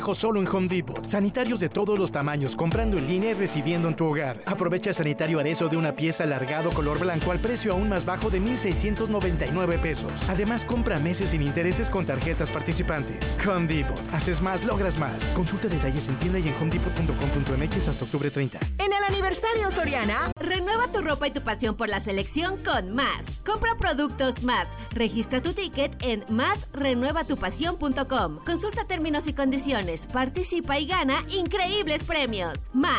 Solo en Home Depot. Sanitarios de todos los tamaños, comprando en línea y recibiendo en tu hogar. Aprovecha el sanitario Arezo de una pieza alargado color blanco al precio aún más bajo de $1,699. Además, compra meses sin intereses con tarjetas participantes. Home Depot. Haces más, logras más. Consulta detalles en tienda y en homedepot.com.mx hasta octubre 30. En el aniversario Soriana, renueva tu ropa y tu pasión por la selección con Más. Compra productos Más. Registra tu ticket en másrenuevatupasión.com. Consulta términos y condiciones. Participa y gana increíbles premios. Más,